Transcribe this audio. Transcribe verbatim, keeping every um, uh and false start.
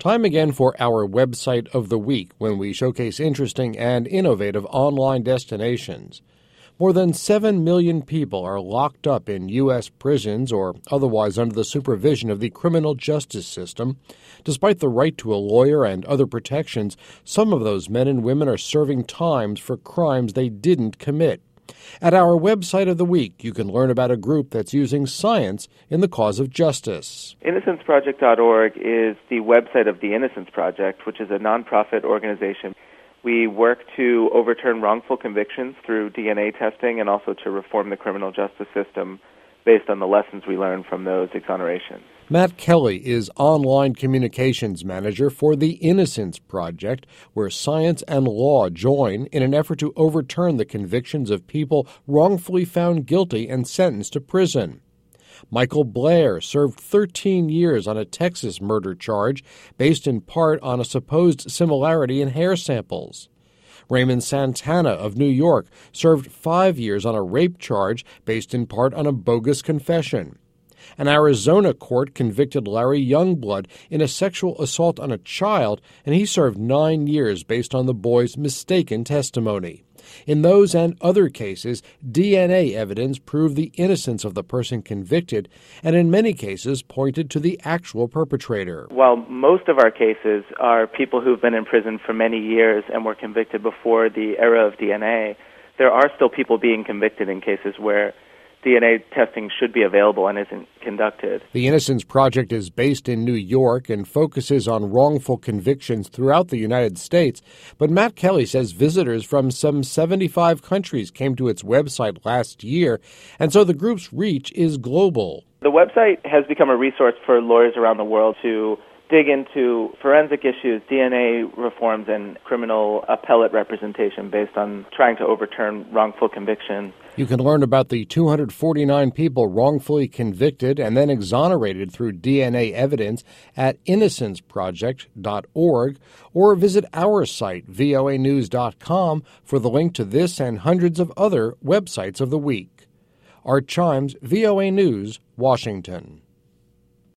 Time again for our website of the week, when we showcase interesting and innovative online destinations. More than seven million people are locked up in U S prisons or otherwise under the supervision of the criminal justice system. Despite the right to a lawyer and other protections, some of those men and women are serving times for crimes they didn't commit. At our website of the week, you can learn about a group that's using science in the cause of justice. Innocence Project dot org is the website of the Innocence Project, which is a nonprofit organization. We work to overturn wrongful convictions through D N A testing and also to reform the criminal justice system based on the lessons we learned from those exonerations. Matt Kelly is online communications manager for the Innocence Project, where science and law join in an effort to overturn the convictions of people wrongfully found guilty and sentenced to prison. Michael Blair served thirteen years on a Texas murder charge based in part on a supposed similarity in hair samples. Raymond Santana of New York served five years on a rape charge based in part on a bogus confession. An Arizona court convicted Larry Youngblood in a sexual assault on a child, and he served nine years based on the boy's mistaken testimony. In those and other cases, D N A evidence proved the innocence of the person convicted, and in many cases pointed to the actual perpetrator. While most of our cases are people who've been in prison for many years and were convicted before the era of D N A, there are still people being convicted in cases where D N A testing should be available and isn't conducted. The Innocence Project is based in New York and focuses on wrongful convictions throughout the United States. But Matt Kelly says visitors from some seventy-five countries came to its website last year, and so the group's reach is global. The website has become a resource for lawyers around the world to dig into forensic issues, D N A reforms, and criminal appellate representation based on trying to overturn wrongful convictions. You can learn about the two hundred forty-nine people wrongfully convicted and then exonerated through D N A evidence at innocence project dot org, or visit our site, V O A news dot com, for the link to this and hundreds of other websites of the week. Art Chimes, V O A News, Washington.